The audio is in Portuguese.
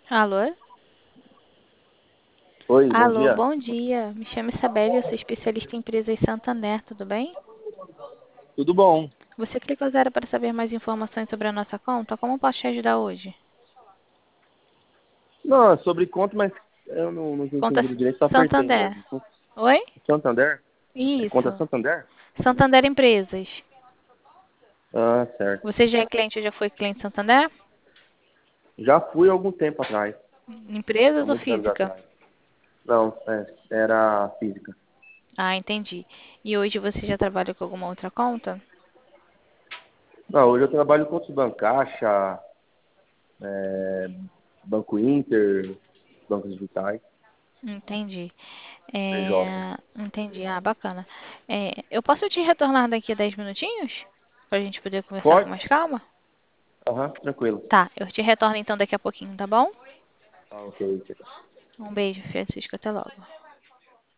Alô? Oi, bom Alô, dia. bom dia. Me chamo Isabelle, eu sou especialista em empresas Santander, tudo bem? Tudo bom? Você clicou zero para saber mais informações sobre a nossa conta? Como posso te ajudar hoje? Não, é sobre conta, mas eu não tinha Conta entendido direito, só apertei Santander. mesmo. Oi? Santander? É conta Isso. Santander? Santander Empresas. Ah, certo. Você já é cliente ou já foi cliente Santander? Já fui há algum tempo atrás, há Empresas ou muitos anos física? atrás. Não, era física. Ah, entendi. E hoje você já trabalha com alguma outra conta? Não, hoje eu trabalho com outros bancos, Caixa, Banco Inter, bancos digitais, Entendi. PJ. Entendi. Ah, bacana. Eu posso te retornar daqui a 10 minutinhos? Pra gente poder conversar com Pode? mais calma? Aham, tranquilo. Tá, eu te retorno então daqui a pouquinho, tá bom? Ah, ok. Um beijo, Francisco. Até logo.